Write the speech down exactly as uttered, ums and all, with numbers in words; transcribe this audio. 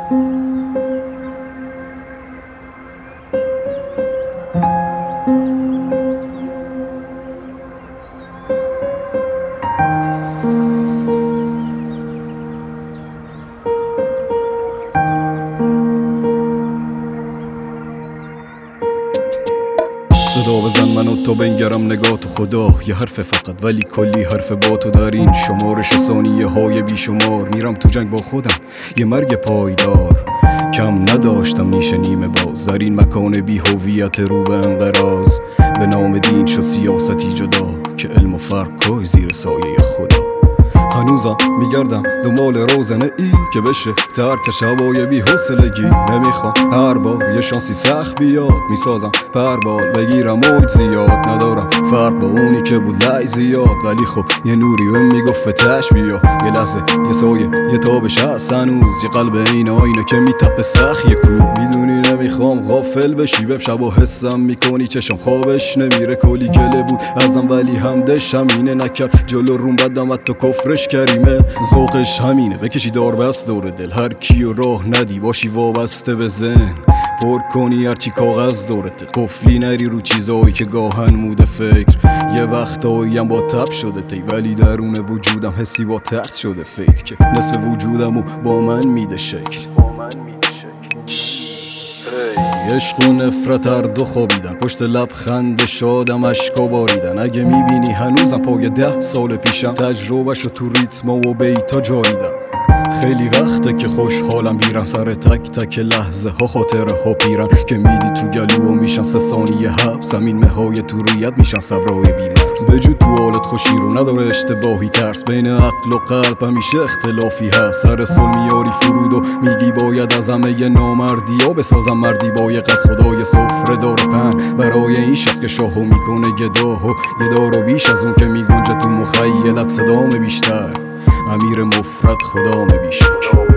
صدا بزن من و تو بنگرم نگاه تو خدا، یه حرف فقط ولی کلی حرف با تو دارین. شمارش ثانیه های بیشمار، میرم تو جنگ با خودم یه مرگ پایدار. کم نداشتم نیش نیمه باز در این مکان بی هویت رو به انقراض. به نام دین شد سیاستی جدا که علم و فرق کوی زیر سایه خدا. هنوزم میگردم دنبال روزنه ای که بشه ترک شبای بی حوصلگی. نمیخوام هر بار یه شانسی سخت بیاد، میسازم پربال بگیرم موج زیاد. ندارم فرق با اونی که بود لای زیاد، ولی خب یه نوری بهم میگفت فتش بیا. یه لحظه یه سایه یه تابش هست هنوز، یه قلب این آینه که میتپه سخت یه کوب. میدونی نمیخوام غافل بشی، بب شب و حسم میکنی چشم خوابش نمیره. کلی گله بود ازم ولی همدش همینه، نکرد جلو روم بدم حتی کفرش کریمه. ذوقش همینه بکشی دار بست دور دل، هر کیو راه ندی باشی وابسته به ذهن. پر کنی هرچی کاغذ دورته، قفلی نری رو چیزایی که گاهن موده فکر. یه وقتایی هم با تب شده تی، ولی درون وجودم حسی با ترس شده فیت که نصف وجودمو با من میده شکل. عشق و نفرت هر دو خوابیدن، پشت لب خنده شادم اشکا باریدن. اگه میبینی هنوزم پای ده سال پیشم، تجربهشو تو ریتما و بیتا جاریدم. خیلی وقته که خوشحالم بیرم سر تک تک لحظه ها، خاطره ها پیرن که میدی تو گلو و میشن سه ثانیه حبس. زمین مهای تو ریت میشن صبرای بیمرز. بجود تو حالت خوشی رو نداره اشتباهی، ترس بین عقل و قلب همیشه اختلافی هست. سر سل میاری فرود و میگی باید از همه ی نامردی ها بسازم مردی با یه قصد. خدای سفره داره پن برای این شخص که شاهو میکنه گداه و گدا رو بیش از اون که میگنجه تو مخیلت صدام بیشتر. امیر مفرد خدام بیشک.